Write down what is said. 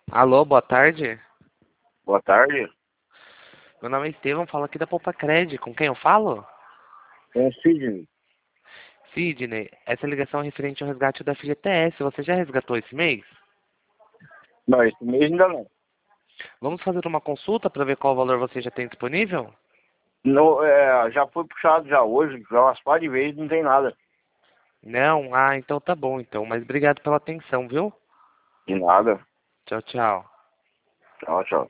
Alô, boa tarde. Boa tarde. Meu nome é Estevão, falo aqui da Poupa Cred. Com quem eu falo? É Sidney. Sidney, essa ligação é referente ao resgate da FGTS. Você já resgatou esse mês? Não, esse mês ainda não. Vamos fazer uma consulta para ver qual valor você já tem disponível? Não, já foi puxado já hoje, já umas par de vezes, não tem nada. Não? Ah, então tá bom então. Mas obrigado pela atenção, viu? De nada. Tchau, tchau. Tchau, tchau.